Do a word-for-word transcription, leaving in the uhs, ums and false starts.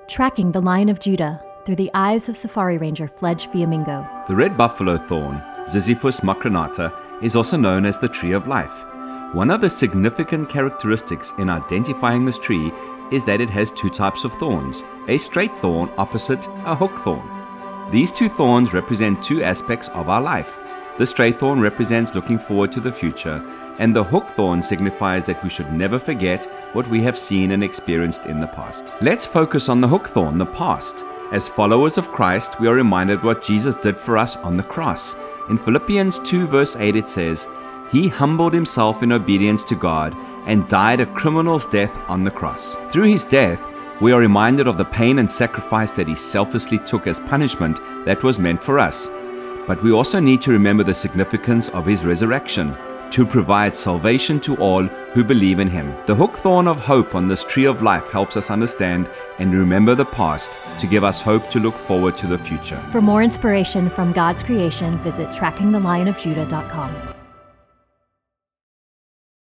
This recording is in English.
Tracking the Lion of Judah through the eyes of safari ranger Fledge Fiamingo. The red buffalo thorn, Ziziphus macronata, is also known as the tree of life. One of the significant characteristics in identifying this tree is that it has two types of thorns, a straight thorn opposite a hook thorn. These two thorns represent two aspects of our life. The straight thorn represents looking forward to the future, and the hook thorn signifies that we should never forget what we have seen and experienced in the past. Let's focus on the hook thorn, the past. As followers of Christ, we are reminded what Jesus did for us on the cross. In Philippians two verse eight it says, "He humbled himself in obedience to God and died a criminal's death on the cross." Through his death, we are reminded of the pain and sacrifice that he selflessly took as punishment that was meant for us. But we also need to remember the significance of his resurrection to provide salvation to all who believe in him. The hook thorn of hope on this tree of life helps us understand and remember the past to give us hope to look forward to the future. For more inspiration from God's creation, visit tracking the lion of judah dot com.